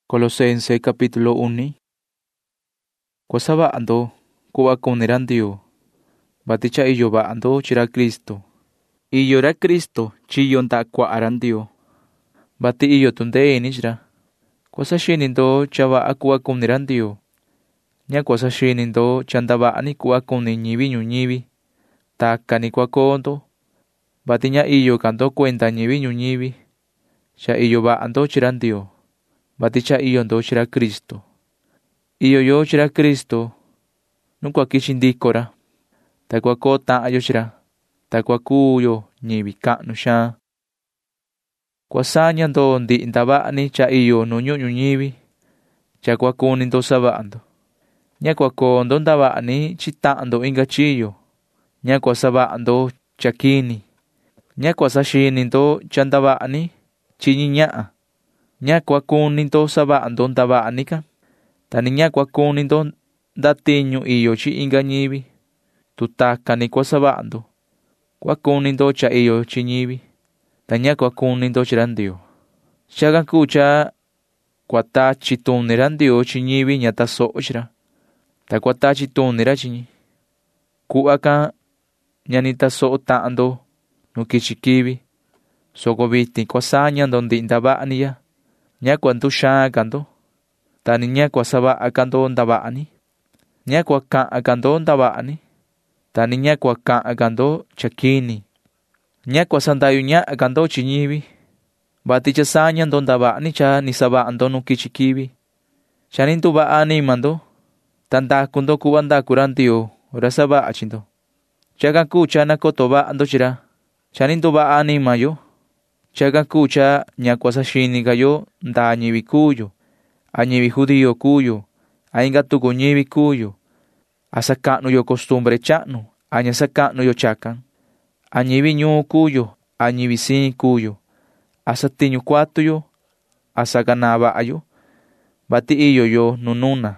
Colosense capítulo 1. Kuasava'ando ku'va kuni ra Ndyoo, vati cha iyo va'ando chi ra Kristo. Iyo ra Kristo chiyo nda'a kua'a ra Ndyoo, vati iyo tundee ini chi ra. Kuasaxini ndo cha va'a ku'va kuni ra Ndyoo. Ña kuasaxini ndo cha ndava'ani ku'va kuni ñivi ñuñivi. Takani kuakoo ndo, vati ña iyo ka ndo kuenda ñivi ñuñivi. Cha iyo va'a ndo chi ra Ndyoo, vati cha iyo ndo chi ra Kristo. Iyo yo chi ra Kristo nu kuakichi ndiko ra, ta kuakoo ta'an yo chi ra, ta kuakuu yo ñivi ka'nu xaan. Kuasaña ndo ndi'i ndava'ani cha iyo nu ñu'u ñuñivi, cha kuakuni ndo sava'a ndo. Ña kuakoo ndo ndava'ani chi ta'an ndo inga chiyo. Ña kuasava'a ndo cha kini. Ña kuasaxini ndo cha ndava'ani chi ñi ña'a. Ña kuakuni ndo sava'a ndo ndava'ani ka. Tani ña kuakuni ndo ndatiñu iyo chi inga ñivi. Tutakani kuasava'a ndo. Kuakuni ndo cha iyo chi ñivi, ta ña kuakuni ndo chi ra Ndyoo. Chakan kuu cha kuatachi tuni ra Ndyoo chi ñivi ña taso'o chi ra, ta kuatachi tuni ra chi ñi. Ku'va kan ña ni taso'o ta'an ndo nu kichi kivi, soko vitin kuasaña ndo ndi'i ndava'ani ya. Ña kuanduxaan ka ndo, tani ña kuasava'a ka ndo ndava'ani. Ña kuaka'an ka ndo ndava'ani, tani ña kuaka'an ka ndo cha kini. Ña kuasandayu ña'a ka ndo chi ñivi, vati cha saña ndo ndava'ani cha ni sava'a ndo nu kichi kivi. Cha ni nduva'a anima ndo, ta ndaku ndo ku'va ndaku ra Ndyoo ra sava'a chi ndo. Chakan kuu cha nakoto va'a ndo chi ra. Cha ni nduva'a anima yo. Chakan kuu cha ña kuasaxini ka yo ndaa ñivi kuu yo, a ñivi judío kuu yo, a inga tuku ñivi kuu yo, a saka'nu yo costumbre cha'nu, a ña saka'nu yo chakan, a ñivi ñuu kuu yo, a ñivi siin kuu yo, a satiñu kuatu yo, a sakanaa va'a yo, vati iyo yo nu nuna.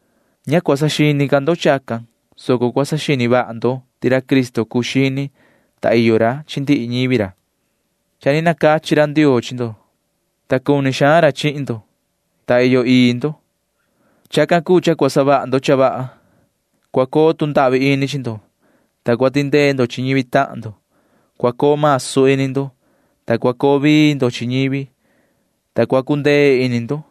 Ña kuasaxini ka ndo chakan, soko kuasaxini va'a ndo ti ra Kristo kuxini ta iyo ra chi ndi'i ñivi ra. Cha ni nakachi ra Ndyoo chi ndo, ta kuni xaan ra chi'in ndo, ta iyo ii ndo. Chakan kuu cha kuasava'a ndo cha va'a. Kuakoo tunda'vi ini chi ndo, ta kuatindee ndo chi ñivi ta'an ndo. Kuakoo masu ini ndo, ta kuakoo vii ndo chi ñivi, ta kuakundee ini ndo.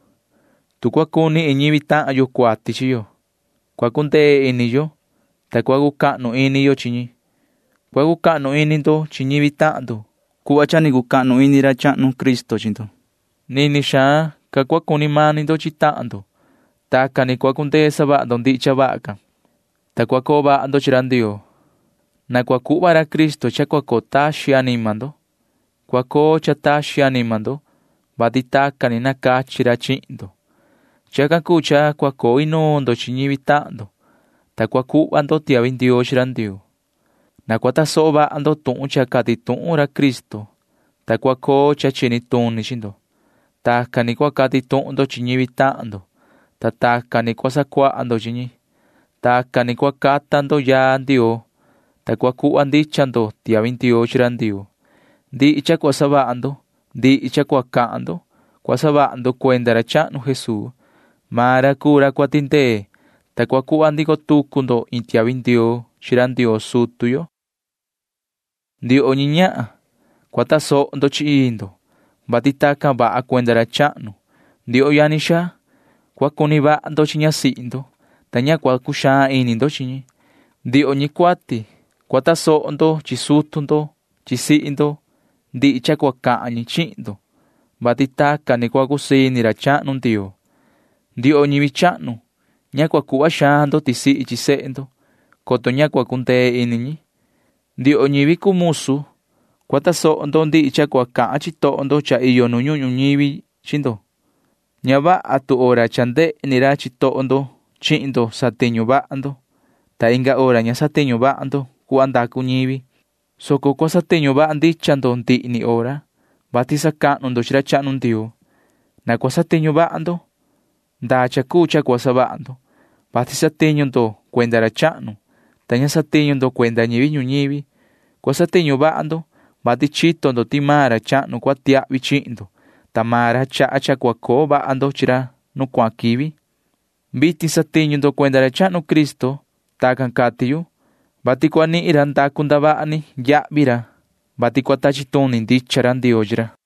Tu kuakuni ñivi ta'an yo kuati chi yo, kuakundee ini yo, ta kuakuka'nu ini yo chi ñi. Kuakuka'nu ini ndo chi ñivi ta'an ndo, ku'va cha ni kuka'nu ini ra cha'nu Kristo chi ndo. Nini xaan ka kuakuni mani ndo chi ta'an ndo, takani kuakundee sava'a ndo ndi'i cha va'a ka, ta kuakoo va'a ndo chi ra Ndyoo. Na kuaku'va ra Kristo cha kuakoo taxi anima ndo. Kuakoo cha taxi anima ndo, vati takani nakachi ra chi'in ndo. Chakan kuu cha kuakoo inuu ndo chi ñivi ta'an ndo, ta kuaku'va ndo tiavi Ndyoo chi ra Ndyoo. Na kuataso'o va'a ndo tu'un cha kati tu'un ra Kristo, ta kuakoo cha chini tuni chi ndo. Takani kuakati tu'un ndo chi ñivi ta'an ndo, ta takani kuasakua'a ndo chi ñi. Takani kuakata ndo yaa Ndyoo, ta kuaku'va ndicha ndo tiavi Ndyoo chi ra Ndyoo. Ndi'i cha kuasava'a ndo, ndi'i cha kuaka'an ndo, kuasava'a ndo kuenda ra cha'nu Jesús. Maa ra kuu ra kuatindee, ta kuaku'va ndiko tuku ndo in tiavi Ndyoo chi ra Ndyoo sutu yo. Ndyoo ñi ña'a, kuataso'o ndo chi ii ndo, vati takan va'a kuenda ra cha'nu. Ndyoo yani xaa, kuakuni va'a ndo chi ñasi'i ndo, ta ña kuakuxaan ini ndo chi ñi. Ndyoo ñi kuati, kuataso'o ndo chi sutu ndo, chi si'i ndo, ndi'i cha kuaka'an ñi chi'in ndo, vati takani kuakusini ra cha'nu Ndyoo. Ndyoo ñivi cha'nu, ña kuaku'va xaan ndo tisi'i chi se'e ndo, koto ña kuakundee ini ñi. Ndyoo ñivi kuu musu, kuataso'o ndo ndi'i cha kuaka'an chito'o ndo cha iyo nu ñu'u ñuñivi chi ndo. Ña va'a tu ora cha nde'eni ra chito'o ndo chi'in ndo satiñu va'a ndo, ta inga ora ña satiñu va'a ndo ku'va ndaku ñivi. Soko kuasatiñu va'a ndicha ndo ndi'i ora, vati saka'nu ndo chi ra cha'nu Ndyoo. Na kuasatiñu va'a ndo, ndaa cha kuu cha kuasava'a ndo, vati satiñu ndo kuenda ra cha'nu, ta ña satiñu ndo kuenda ñivi ñuñivi. Kuasatiñu va'a ndo, vati chito ndo ti maa ra cha'nu kuatia'vi chi'in ndo, ta maa ra cha'a cha kuakoo va'a ndo chi ra nu kuaꞌan kivi. Vitin satiñu ndo kuenda ra cha'nu Cristo. Takan kati yu, vati kua ni'i ra ndaku ndava'a ni ya'vi ra, vati kua tachi tuni ndicha ra Ndioo chi ra.